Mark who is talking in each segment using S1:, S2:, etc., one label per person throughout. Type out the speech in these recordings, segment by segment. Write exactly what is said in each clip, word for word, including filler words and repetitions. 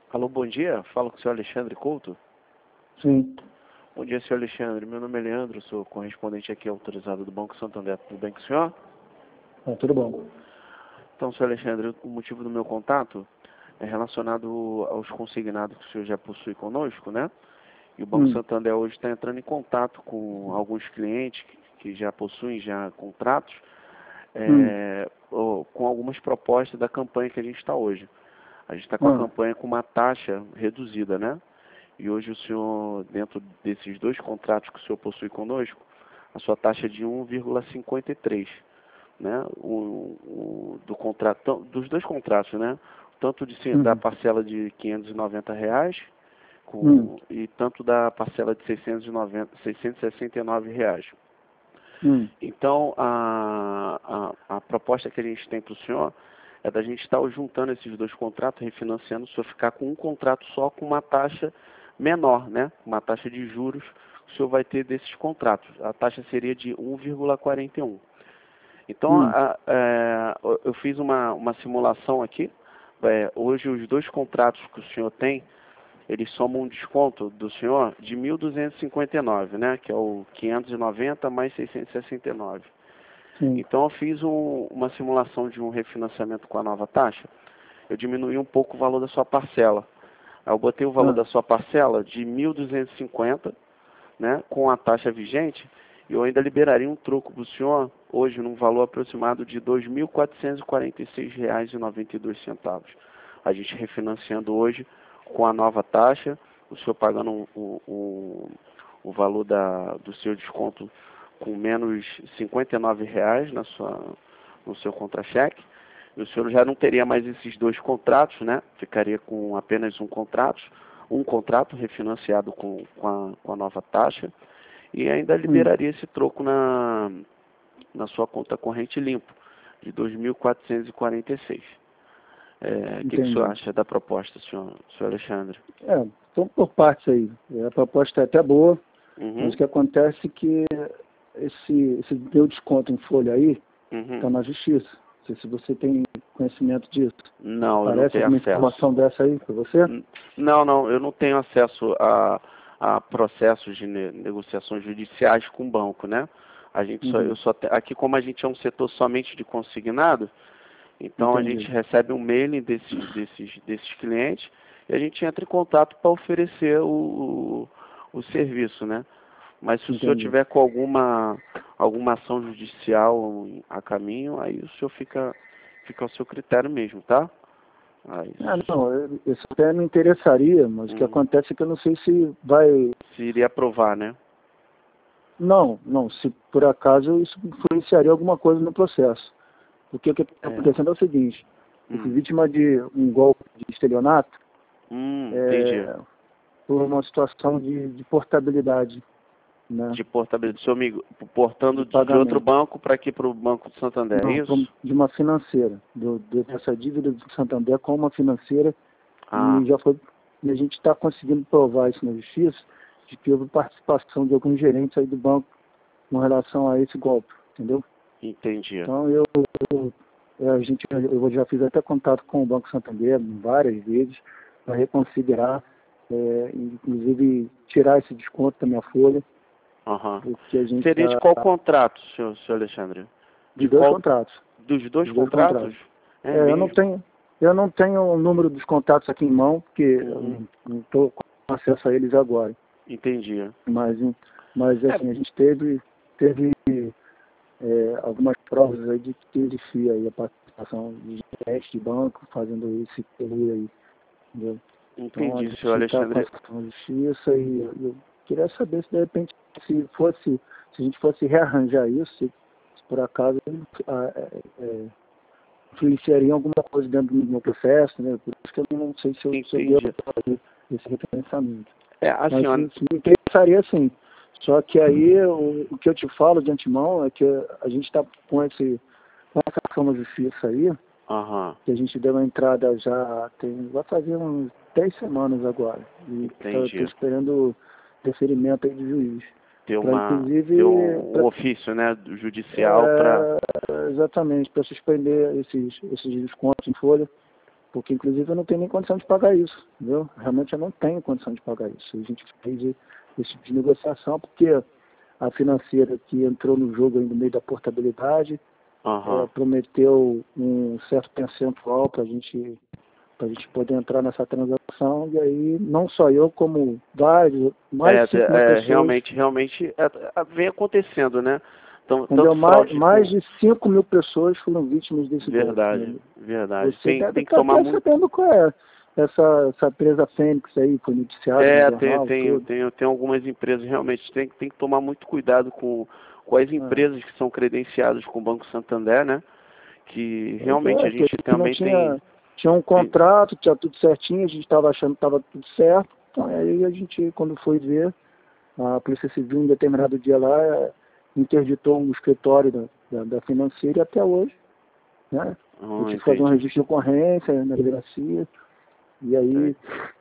S1: Alô, bom dia. Falo com o senhor Alexandre Couto.
S2: Sim.
S1: Bom dia, senhor Alexandre. Meu nome é Leandro, sou correspondente aqui autorizado do Banco Santander. Tudo bem com o senhor?
S2: Ah, tudo bom.
S1: Então, senhor Alexandre, o motivo do meu contato é relacionado aos consignados que o senhor já possui conosco, né? E o Banco
S2: Hum.
S1: Santander hoje está entrando em contato com alguns clientes que, que já possuem já contratos,
S2: Hum.
S1: é, ou, com algumas propostas da campanha que a gente está hoje. A gente está com a
S2: Ah.
S1: campanha com uma taxa reduzida, né? E hoje o senhor, dentro desses dois contratos que o senhor possui conosco, a sua taxa é de um vírgula cinquenta e três, né? O, o, do contrato, dos dois contratos, né? Tanto de, da
S2: Uhum.
S1: parcela de quinhentos e noventa reais
S2: Hum.
S1: com, e tanto da parcela de seiscentos e noventa, seiscentos e sessenta e nove reais.
S2: Hum.
S1: Então, a, a, a proposta que a gente tem para o senhor é da gente estar juntando esses dois contratos, refinanciando, o senhor ficar com um contrato só com uma taxa menor, né? Uma taxa de juros que o senhor vai ter desses contratos. A taxa seria de um vírgula quarenta e um. Então,
S2: Hum.
S1: a, é, eu fiz uma, uma simulação aqui. É, hoje, os dois contratos que o senhor tem, eles somam um desconto do senhor de mil duzentos e cinquenta e nove, né? Que é o quinhentos e noventa mais seiscentos e sessenta e nove.
S2: Sim.
S1: Então, eu fiz um, uma simulação de um refinanciamento com a nova taxa. Eu diminui um pouco o valor da sua parcela. Aí eu botei o valor
S2: Ah.
S1: da sua parcela de mil duzentos e cinquenta, né, com a taxa vigente, e eu ainda liberaria um troco para o senhor, hoje, num valor aproximado de dois mil quatrocentos e quarenta e seis reais e noventa e dois centavos. A gente refinanciando hoje com a nova taxa, o senhor pagando o um, um, um, valor da, do seu desconto com menos cinquenta e nove reais na sua, no seu contra-cheque. E o senhor já não teria mais esses dois contratos, né? Ficaria com apenas um contrato, um contrato refinanciado com, com, a, com a nova taxa, e ainda
S2: Hum.
S1: liberaria esse troco na, na sua conta corrente limpo, de dois mil quatrocentos e quarenta e seis. É, o que, que o senhor
S2: Entendi.
S1: acha da proposta, senhor, senhor Alexandre?
S2: É, vamos por partes aí. A proposta é até boa, mas
S1: Uhum,
S2: o que acontece é que esse, esse meu desconto em folha aí
S1: uhum.
S2: está na justiça. Não sei se você tem conhecimento disso.
S1: Não, eu não
S2: Parece
S1: tenho
S2: alguma
S1: acesso.
S2: informação dessa aí para você?
S1: N- Não, não, eu não tenho acesso a, a processos de ne- negociações judiciais com o banco, né? A gente só, eu
S2: Uhum.
S1: só te- aqui como a gente é um setor somente de consignado, então a gente
S2: Entendi.
S1: recebe um mailing desses, desses, desses clientes e a gente entra em contato para oferecer o, o, o serviço, né? Mas se o senhor
S2: Entendi.
S1: tiver com alguma, alguma ação judicial a caminho, aí o senhor fica, fica ao seu critério mesmo, tá? Aí,
S2: Ah, não, eu- isso até me interessaria, mas o que
S1: hum,
S2: acontece é que eu não sei se vai.
S1: se iria aprovar, né?
S2: Não, não, se por acaso isso influenciaria alguma coisa no processo. Porque o que está
S1: É.
S2: acontecendo é o seguinte, eu fui
S1: Hum,
S2: vítima de um golpe de estelionato
S1: hum, entendi.
S2: é, por uma situação de, de portabilidade, né,
S1: De portabilidade. Seu amigo,
S2: de
S1: portando de, de outro
S2: pagamento.
S1: banco para aqui para o Banco do Santander, é
S2: Não, pra um-
S1: isso?
S2: de uma financeira, do, do- dessa dívida do Santander com uma financeira,
S1: Ah,
S2: e já foi, e a gente está conseguindo provar isso na justiça, de que houve participação de alguns gerentes aí do banco com relação a esse golpe, entendeu?
S1: entendi.
S2: Então eu, eu, é, a gente, eu já fiz até contato com o Banco Santander várias vezes para reconsiderar, é, inclusive tirar esse desconto da minha folha,
S1: Aham.
S2: porque a gente
S1: Seria de
S2: está
S1: qual contrato, senhor, senhor Alexandre?
S2: de
S1: De
S2: dois
S1: qual
S2: contratos,
S1: dos dois
S2: de dois
S1: contratos?
S2: contratos.
S1: É
S2: É, eu não
S1: mesmo?
S2: tenho, eu não tenho o número dos contatos aqui em mão, porque
S1: Uhum.
S2: eu não estou com acesso a eles agora.
S1: Entendi.
S2: Mas, mas
S1: É,
S2: assim, a gente teve, teve é, algumas provas aí de que existia aí a participação de gerentes de banco fazendo esse terror aí, entendeu? Então a
S1: entendi, senhor
S2: gente está com a
S1: Alexandre.
S2: ação de justiça e eu, eu queria saber se de repente se fosse, se a gente fosse rearranjar isso, se, se por acaso ah, é, é, influenciaria alguma coisa dentro do meu processo, né? Por isso que eu não sei se eu, se eu devo
S1: Entendi.
S2: fazer esse repensamento.
S1: É, assim,
S2: Mas
S1: ó,
S2: isso me interessaria sim. Só que aí o, o que eu te falo de antemão é que a gente está com, esse, com essa ação na justiça aí,
S1: aham,
S2: que a gente deu uma entrada já tem, vai fazer uns dez semanas agora. E estou
S1: entendi.
S2: esperando deferimento aí do juiz.
S1: Ter
S2: Para
S1: uma,
S2: inclusive,
S1: ter um, um
S2: pra,
S1: ofício, né, do judicial para...
S2: é, exatamente, para suspender esses, esses descontos em folha, porque inclusive eu não tenho nem condição de pagar isso, entendeu? Realmente eu não tenho condição de pagar isso. A gente fez esse tipo de negociação porque a financeira que entrou no jogo aí no meio da portabilidade
S1: Aham.
S2: é, prometeu um certo percentual para a gente, para a gente poder entrar nessa transação, e aí não só eu, como vários, mais
S1: É,
S2: de cinco mil
S1: é,
S2: pessoas,
S1: realmente, realmente é, é, vem acontecendo, né? Então,
S2: entendeu?
S1: tanto
S2: Mais,
S1: fraude
S2: mais
S1: com...
S2: de cinco mil pessoas foram vítimas desse golpe.
S1: Verdade,
S2: Né?
S1: verdade.
S2: Você
S1: Tem,
S2: deve
S1: tem que
S2: estar
S1: tomar
S2: até
S1: muito...
S2: sabendo qual é essa, essa empresa Fênix aí, foi noticiada no
S1: É, tem,
S2: jornal,
S1: tem,
S2: tudo.
S1: tem, tem algumas empresas, realmente, tem, tem que tomar muito cuidado com, com as
S2: É.
S1: empresas que são credenciadas com o Banco Santander, né? Que
S2: Pois
S1: realmente
S2: é,
S1: a
S2: porque
S1: gente
S2: a gente não
S1: também tem...
S2: tinha, tinha um
S1: tem
S2: contrato, tinha tudo certinho, a gente estava achando que estava tudo certo. Então aí a gente, quando foi ver, a Polícia Civil, em determinado dia lá, eh, interditou o escritório da, da, da financeira e até hoje, né? Eu
S1: oh,
S2: tive que fazer um
S1: entendi,
S2: registro de ocorrência na delegacia, e aí
S1: entendi.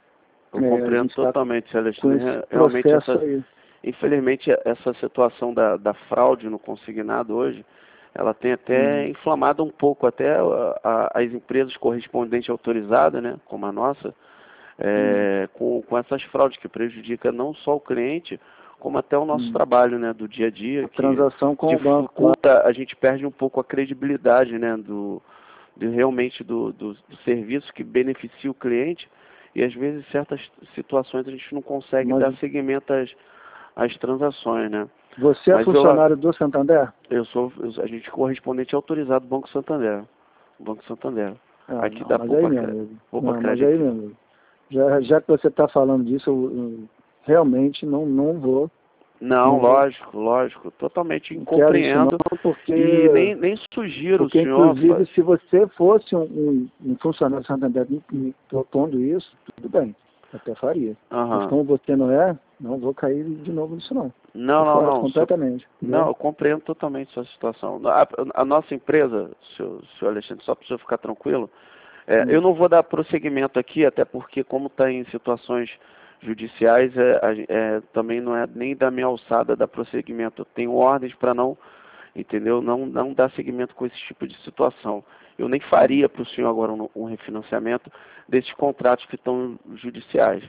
S1: Eu
S2: é, a
S1: compreendo
S2: gente está
S1: totalmente,
S2: com
S1: Celestino.
S2: esse
S1: Re- Realmente,
S2: processo
S1: essa,
S2: aí.
S1: infelizmente, essa situação da, da fraude no consignado hoje, ela tem até
S2: Hum,
S1: inflamado um pouco até a- a- as empresas correspondentes autorizadas, né, como a nossa,
S2: hum,
S1: é, com, com essas fraudes que prejudicam não só o cliente, como até o nosso
S2: hum.
S1: trabalho, né, do dia a dia,
S2: A
S1: que
S2: transação com o banco, claro.
S1: dificulta, a gente perde um pouco a credibilidade, né, do, de realmente do, do, do serviço que beneficia o cliente, e às vezes certas situações a gente não consegue
S2: Mas
S1: dar seguimento às, às transações, né.
S2: você é
S1: Mas eu,
S2: funcionário do Santander?
S1: eu sou eu- a gente correspondente autorizado do Banco Santander, Banco Santander,
S2: Ah,
S1: aqui
S2: não,
S1: da
S2: mas aí,
S1: Poupa,
S2: meu
S1: Cre-
S2: amigo.
S1: Poupa
S2: Não, mas
S1: Crédito
S2: aí,
S1: aqui.
S2: meu amigo. Já, já que você está falando disso, eu, eu realmente não, não vou,
S1: Não,
S2: não vou,
S1: lógico, lógico, totalmente
S2: não quero isso não,
S1: compreendo
S2: porque,
S1: e nem, nem sugiro o
S2: porque
S1: senhor
S2: inclusive
S1: faz.
S2: se você fosse um, um, um funcionário do Santander me, me propondo isso, tudo bem, até faria. Mas
S1: Aham.
S2: como você não é, não vou cair de novo nisso não.
S1: Não,
S2: Tô
S1: não,
S2: fora
S1: não. o senhor-
S2: completamente,
S1: Não,
S2: entendeu?
S1: eu compreendo totalmente sua situação. A, a nossa empresa, senhor, senhor Alexandre, só para o senhor ficar tranquilo, é, eu
S2: Hum,
S1: não vou dar prosseguimento aqui, até porque como está em situações judiciais, é, a gen- é, também não é nem da minha alçada dar prosseguimento. Eu tenho ordens para não, entendeu? Não, não dar seguimento com esse tipo de situação. Eu nem
S2: hum,
S1: faria para o senhor agora um, um refinanciamento desses contratos que estão judiciais.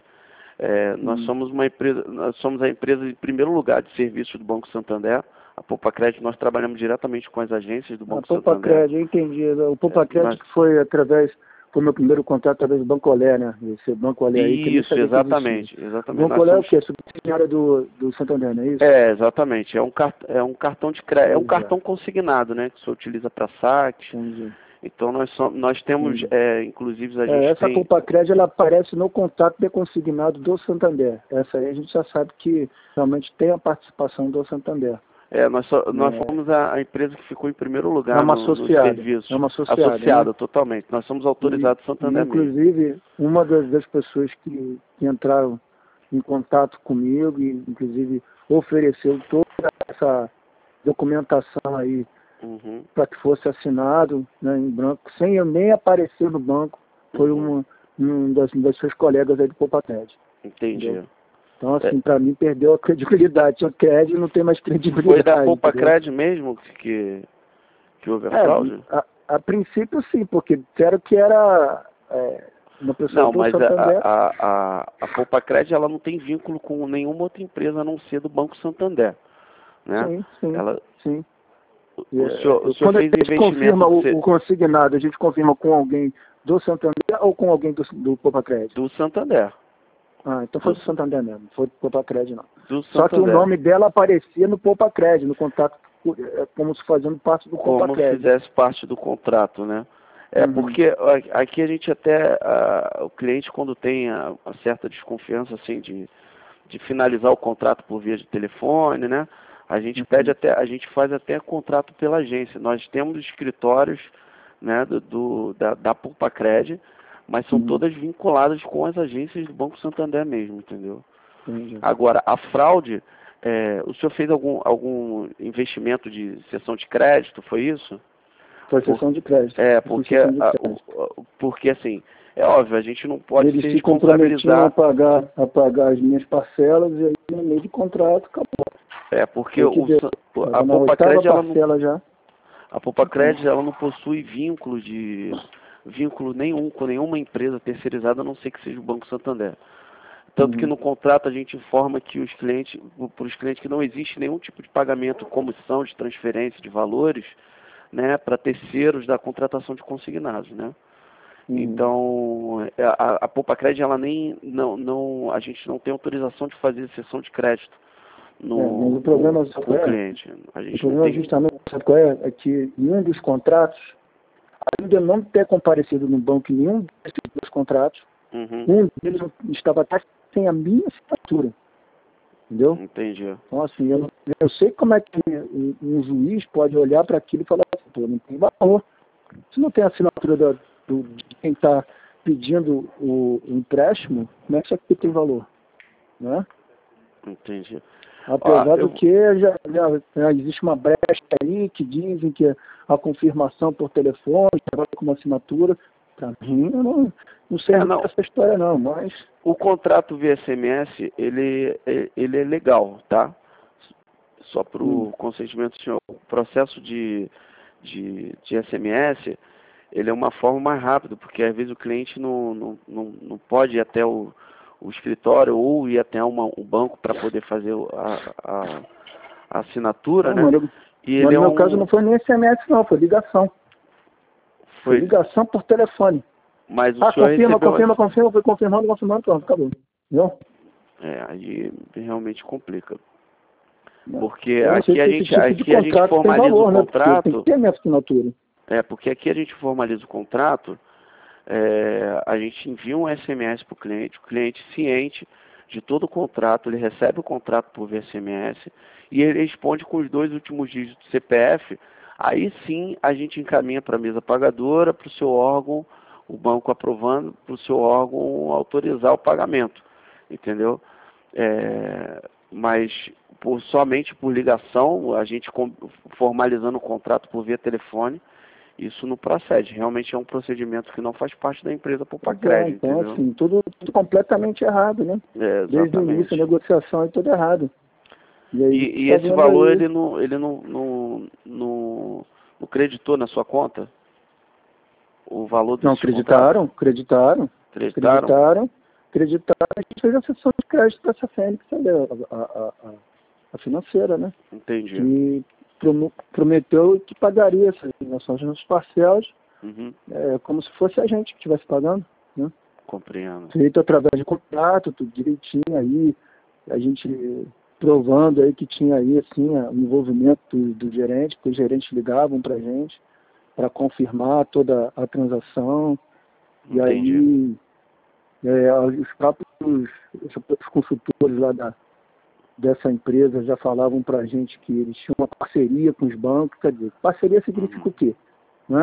S1: É, nós
S2: hum.
S1: somos uma empresa, nós somos a empresa em primeiro lugar de serviço do Banco Santander. A Poupa Crédito, nós trabalhamos diretamente com as agências do
S2: A
S1: Banco
S2: Poupa
S1: Santander.
S2: Crédito, eu entendi. O
S1: É,
S2: Poupa
S1: nós,
S2: Crédito que foi através, foi meu primeiro contato através do Banco Olé, né? Esse Banco Olé aí, que eu nem
S1: isso,
S2: sabia que existia.
S1: exatamente,
S2: O
S1: exatamente.
S2: Banco
S1: Nós
S2: Olé é o
S1: somos,
S2: quê? Subsidiária do, do Santander, não é isso?
S1: é, exatamente. É um, cart, é um cartão de crédito, é um
S2: Pois é,
S1: cartão consignado, né? Que se utiliza para saques.
S2: entendi,
S1: Então nós, somos, nós temos,
S2: entendi.
S1: é, inclusive a
S2: É,
S1: gente
S2: essa
S1: tem.
S2: Poupa Crédito, ela aparece no contato de consignado do Santander. Essa aí a gente já sabe que realmente tem a participação do Santander.
S1: É, nós, só- nós
S2: Né?
S1: fomos a, a empresa que ficou em primeiro
S2: É
S1: lugar
S2: uma
S1: no, nos
S2: associada, é
S1: serviços,
S2: uma associada, né?
S1: associada totalmente. Nós somos
S2: E,
S1: autorizados
S2: e,
S1: Santander mesmo.
S2: inclusive, uma das, das pessoas que, que entraram em contato comigo e, inclusive, ofereceu toda essa documentação aí
S1: Uhum,
S2: para que fosse assinado, né, em branco, sem eu nem aparecer no banco, foi
S1: uhum,
S2: uma, um das, das suas colegas aí do Poupa-Crédito, entendeu?
S1: entendi.
S2: Então,
S1: É,
S2: assim, para mim, perdeu a credibilidade. Tinha crédito e não tem mais
S1: foi da
S2: credibilidade,
S1: Poupa
S2: entendeu?
S1: Crédito mesmo que, que houve a
S2: É,
S1: fraude?
S2: a, a princípio, sim, porque disseram que era é, uma pessoa
S1: Não,
S2: do
S1: mas a,
S2: Santander.
S1: a, a, a Poupa Crédito ela não tem vínculo com nenhuma outra empresa a não ser do Banco Santander, né?
S2: Sim, sim,
S1: Ela,
S2: sim. E,
S1: o senhor, o
S2: é,
S1: senhor
S2: quando a
S1: fez
S2: gente
S1: investimento
S2: confirma
S1: do,
S2: o,
S1: C-
S2: o consignado, a gente confirma com alguém do Santander ou com alguém do, do Poupa Crédito?
S1: do Santander,
S2: Ah, então foi
S1: do,
S2: do Santander mesmo, não foi do Poupa Crédito não.
S1: do
S2: Só que o
S1: Santander,
S2: nome dela aparecia no Poupa Crédito, no contato, é, como se fazendo parte do Poupa
S1: como
S2: Crédito.
S1: fizesse parte do contrato, né? É
S2: Uhum,
S1: porque a- aqui a gente até, a- o cliente quando tem a, a certa desconfiança assim de, de finalizar o contrato por via de telefone, né? A gente pede
S2: uhum,
S1: até, a gente faz até contrato pela agência. Nós temos escritórios, né, do, do- da, da Pulpacred, mas são
S2: uhum,
S1: todas vinculadas com as agências do Banco Santander mesmo, entendeu?
S2: entendi.
S1: Agora, a fraude, é, o senhor fez algum, algum investimento de cessão de crédito, foi isso?
S2: Foi
S1: Por,
S2: sessão de crédito.
S1: é,
S2: Eu fiz
S1: porque,
S2: sessão de
S1: a-
S2: crédito.
S1: o- o- porque assim, é óbvio, a gente não pode
S2: Eles
S1: se
S2: se comprometiam a
S1: responsabilizar,
S2: pagar, a pagar as minhas parcelas e aí no meio de contrato acabou.
S1: é, porque
S2: Foi o que
S1: o,
S2: deu.
S1: San-
S2: Estava
S1: a
S2: na oitava
S1: Poupa-Cred, ela não,
S2: parcela já.
S1: a Poupa-Cred, ela não possui vínculo de, vínculo nenhum com nenhuma empresa terceirizada, a não ser que seja o Banco Santander. Tanto
S2: Uhum.
S1: que no contrato a gente informa que os clientes, para os clientes que não existe nenhum tipo de pagamento, comissão de transferência de valores, né, para terceiros da contratação de consignados, né?
S2: Uhum.
S1: Então, a, a Poupacred, ela nem, não, não, a gente não tem autorização de fazer cessão de crédito no,
S2: é, mas o problema
S1: no, com o
S2: é,
S1: cliente. A gente
S2: o problema
S1: não tem...
S2: justamente sabe qual é? É que em um dos contratos, além de eu não ter comparecido no banco em nenhum desses dois contratos,
S1: Uhum.
S2: um deles estava até sem a minha assinatura. Entendeu?
S1: Entendi.
S2: Então, assim, eu, eu sei como é que um, um juiz pode olhar para aquilo e falar assim, pô, não tem valor. Se não tem a assinatura da, do, de quem está pedindo o, o empréstimo, como é que isso aqui tem valor? Né?
S1: Entendi.
S2: Apesar
S1: Ah,
S2: do
S1: eu...
S2: que já, já, já existe uma brecha aí que dizem que a confirmação por telefone, agora com uma assinatura, para mim, eu não, não serve
S1: Ah, não.
S2: essa história não, mas...
S1: O contrato via S M S, ele, ele é legal, tá? Só para o
S2: Hum.
S1: consentimento do senhor. O processo de, de, de S M S, ele é uma forma mais rápida, porque às vezes o cliente não, não, não, não pode ir até o, o escritório ou ir até uma, um banco para poder fazer a, a, a assinatura,
S2: Não,
S1: né?
S2: mano,
S1: E
S2: mas
S1: ele
S2: no
S1: é
S2: meu caso
S1: um...
S2: não foi nem S M S não, foi ligação. Foi
S1: Foi,
S2: ligação por telefone.
S1: mas o
S2: Ah,
S1: senhor
S2: confirma,
S1: recebeu...
S2: confirma, confirma, foi confirmando, confirmando, pronto, acabou. Entendeu?
S1: É, aí realmente complica.
S2: Não.
S1: Porque
S2: Eu não sei
S1: aqui a
S2: se esse
S1: gente,
S2: tipo de
S1: aqui a gente
S2: contrato tem
S1: formaliza o
S2: valor, né? Porque tem que
S1: contrato,
S2: ter a minha assinatura.
S1: é, porque aqui a gente formaliza o contrato, é, a gente envia um S M S para o cliente, o cliente ciente de todo o contrato, ele recebe o contrato por via S M S e ele responde com os dois últimos dígitos do C P F, aí sim a gente encaminha para a mesa pagadora, para o seu órgão, o banco aprovando, para o seu órgão autorizar o pagamento, entendeu? É, mas por, somente por ligação, a gente com, formalizando o contrato por via telefone, isso não procede. Realmente é um procedimento que não faz parte da empresa
S2: Pois é,
S1: Poupacred,
S2: então
S1: entendeu?
S2: assim, tudo, tudo completamente errado, né?
S1: É,
S2: Desde o início, a
S1: exatamente.
S2: negociação é tudo errado. E aí,
S1: E, e
S2: tá
S1: esse
S2: vendo
S1: valor,
S2: aí,
S1: ele não, ele não, não, não, não creditou na sua conta? O valor
S2: não
S1: desse contrato?
S2: acreditaram, acreditaram,
S1: Acreditaram?
S2: acreditaram, acreditaram, a gente fez a sessão de crédito para essa Fênix, a, a, a, a financeira, né?
S1: Entendi.
S2: Que prometeu que pagaria essas nossas nos parcelas,
S1: Uhum.
S2: é, como se fosse a gente que estivesse pagando, né?
S1: Compreendo.
S2: Feito através de contrato, tudo direitinho aí, a gente provando aí que tinha aí, assim, o envolvimento do, do gerente, que os gerentes ligavam pra gente para confirmar toda a transação, e
S1: Entendi.
S2: aí é, os próprios os consultores lá da, dessa empresa já falavam pra gente que eles tinham uma parceria com os bancos, quer dizer, parceria significa
S1: Uhum.
S2: o quê? Não é?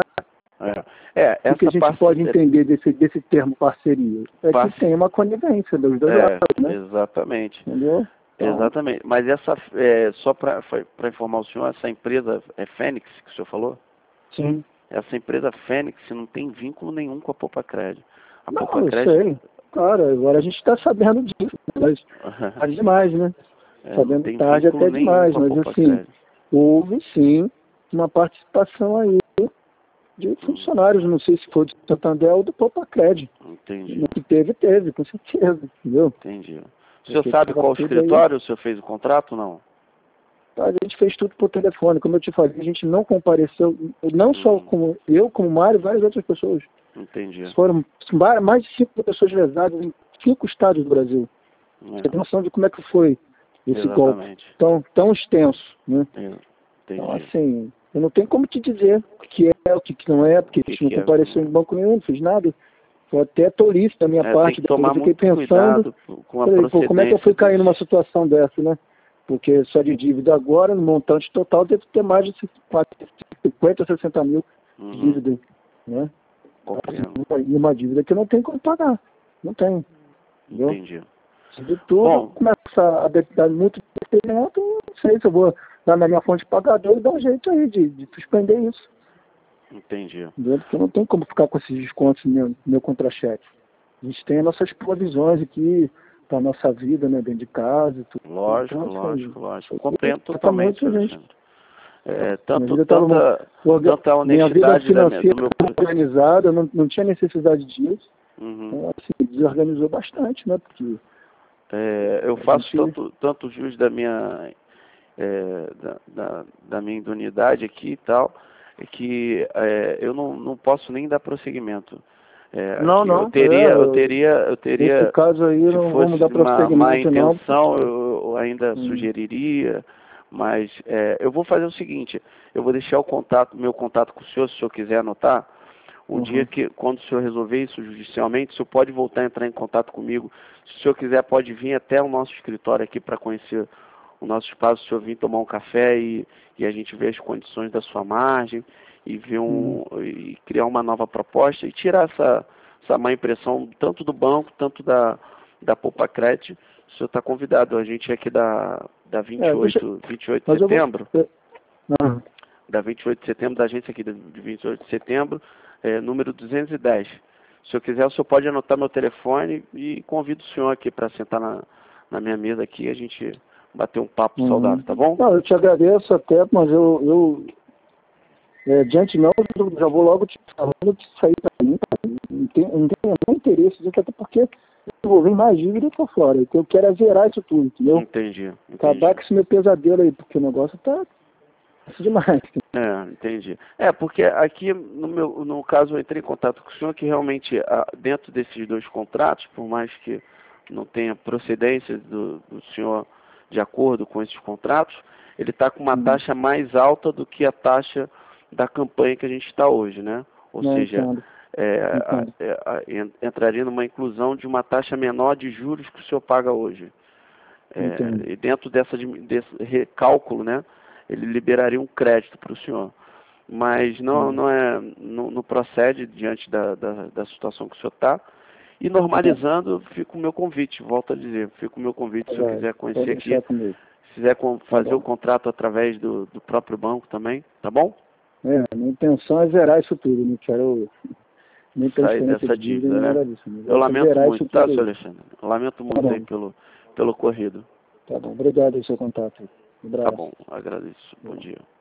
S1: É, é
S2: O que,
S1: essa
S2: que a gente
S1: parte...
S2: pode entender desse, desse termo parceria? É que
S1: Parce...
S2: tem uma conivência dos dois
S1: É,
S2: lados, né?
S1: exatamente.
S2: Entendeu? Então,
S1: Exatamente. Mas essa, é, só para informar o senhor, essa empresa é Fênix, que o senhor falou?
S2: sim.
S1: Essa empresa Fênix não tem vínculo nenhum com a Poupacred. A
S2: Não, eu
S1: Poupacred...
S2: sei. Claro, agora a gente está sabendo disso, mas tarde demais, né?
S1: é, não
S2: Sabendo
S1: tem
S2: tarde
S1: vínculo
S2: até
S1: nenhum
S2: demais,
S1: com a
S2: mas assim,
S1: Poupacred.
S2: houve sim uma participação aí de
S1: Hum,
S2: funcionários, não sei se foi do Santander ou do Poupacred.
S1: entendi,
S2: No que teve, teve, com certeza, entendeu?
S1: entendi. O senhor
S2: Porque
S1: sabe
S2: estava
S1: qual
S2: tudo aí.
S1: escritório o senhor fez o contrato ou não?
S2: A gente fez tudo por telefone, como eu te falei, a gente não compareceu, não só
S1: Hum,
S2: como eu, como Mário, várias outras pessoas.
S1: entendi.
S2: Foram mais de cinco pessoas lesadas em cinco estados do Brasil. Você tem
S1: É,
S2: noção de como é que foi esse golpe
S1: exatamente.
S2: tão, tão extenso, né?
S1: É,
S2: Então,
S1: entendi.
S2: assim, eu não tenho como te dizer o que é, o que que não é, porque
S1: O
S2: a
S1: que
S2: gente não
S1: que é?
S2: compareceu em banco nenhum, não fez nada. Foi até tolice da minha
S1: É, tem
S2: parte,
S1: que
S2: depois eu
S1: tomar
S2: fiquei
S1: muito
S2: pensando,
S1: cuidado com a
S2: falei, pô, como é que eu
S1: procedência
S2: fui cair numa
S1: dos...
S2: situação dessa, né? Porque só de dívida agora, no montante total, deve ter mais de cinquenta, sessenta mil de
S1: Uhum,
S2: dívida, né?
S1: compreendo.
S2: E uma dívida que eu não tenho como pagar. Não tenho, entendeu?
S1: Entendi.
S2: Se tudo
S1: Bom,
S2: começa a dar muito investimento, eu não sei se eu vou lá na minha fonte de pagador e dar um jeito aí de, de suspender isso.
S1: entendi.
S2: Entendeu? Porque não tem como ficar com esses descontos no meu, no meu contra-cheque. A gente tem as nossas provisões aqui para a nossa vida, né, dentro de casa e tudo.
S1: Lógico,
S2: Então, assim,
S1: lógico, lógico.
S2: isso
S1: Compreendo
S2: aqui tá
S1: totalmente,
S2: muito,
S1: senhor
S2: gente.
S1: Alexandre. É, tanto,
S2: minha vida
S1: tanta,
S2: orga...
S1: tanta
S2: minha vida
S1: honestidade da minha,
S2: financeira
S1: do meu...
S2: organizada, eu não, não tinha necessidade disso.
S1: Uhum.
S2: Então, assim, desorganizou bastante, né? Porque
S1: É, eu faço
S2: gente...
S1: tanto, tanto jus da minha, é, da, da, da minha idoneidade aqui e tal, é que é, eu não, não posso nem dar prosseguimento. É,
S2: não, não.
S1: Eu teria,
S2: É,
S1: eu teria, eu teria,
S2: nesse caso aí,
S1: se
S2: não
S1: fosse
S2: vamos dar
S1: uma má
S2: prosseguimento, não.
S1: intenção, eu, eu ainda
S2: Hum.
S1: sugeriria, mas é, eu vou fazer o seguinte, eu vou deixar o contato, meu contato com o senhor, se o senhor quiser anotar. Um
S2: Uhum.
S1: dia que, quando o senhor resolver isso judicialmente, o senhor pode voltar a entrar em contato comigo. Se o senhor quiser, pode vir até o nosso escritório aqui para conhecer o nosso espaço. Se o senhor vir tomar um café e, e a gente ver as condições da sua margem e, ver um,
S2: Uhum.
S1: e criar uma nova proposta e tirar essa, essa má impressão tanto do banco, tanto da, da Poupa Crédito. O senhor está convidado. A gente é aqui da, da vinte e oito,
S2: É, deixa...
S1: vinte e oito de
S2: Mas
S1: setembro.
S2: Eu vou... Uhum.
S1: Da vinte e oito de setembro, da agência aqui de vinte e oito de setembro, é, número duzentos e dez. Se o senhor quiser, o senhor pode anotar meu telefone e convido o senhor aqui para sentar na, na minha mesa aqui e a gente bater um papo
S2: Uhum.
S1: saudável, tá bom?
S2: Não, eu te agradeço até, mas eu, eu é, de antemão, eu já vou logo te falando que isso aí para mim, não tem, não tem nenhum interesse disso, até porque eu vou vir mais dívida por fora. Então eu quero é zerar isso tudo, entendeu?
S1: Entendi, entendi.
S2: Acabar com esse meu pesadelo aí, porque o negócio tá demais.
S1: É, entendi. É, porque aqui, no meu, no caso, eu entrei em contato com o senhor que realmente, ah, dentro desses dois contratos, por mais que não tenha procedência do, do senhor de acordo com esses contratos, ele está com uma
S2: Uhum.
S1: taxa mais alta do que a taxa da campanha que a gente está hoje, né? Ou
S2: Não,
S1: seja,
S2: entendo.
S1: é, a,
S2: Entendo.
S1: é, a, en- entraria numa inclusão de uma taxa menor de juros que o senhor paga hoje.
S2: Entendo.
S1: É, e dentro dessa, desse recálculo, né, ele liberaria um crédito para o senhor. Mas não,
S2: Uhum.
S1: não, é, não, não procede diante da, da, da situação que o senhor está. E normalizando, fica o meu convite, volto a dizer, fica o meu convite se eu
S2: Vai,
S1: quiser
S2: pode
S1: conhecer aqui,
S2: deixar comigo.
S1: se quiser com-
S2: Tá
S1: fazer o
S2: bom.
S1: contrato através do, do próprio banco também, tá bom?
S2: É, minha intenção é zerar isso tudo. Não quero nem
S1: Sair
S2: transferência
S1: dessa
S2: de dívida,
S1: dívida,
S2: nem
S1: né?
S2: nada disso. Né?
S1: Eu
S2: Eu quero
S1: lamento
S2: zerar isso
S1: muito, tá,
S2: tudo
S1: senhor
S2: aí.
S1: Alexandre? Eu lamento
S2: Tá
S1: muito aí
S2: bom.
S1: pelo, pelo corrido.
S2: Tá bom. Obrigado pelo seu contato. Um
S1: Tá
S2: abraço.
S1: bom, agradeço. Bom dia.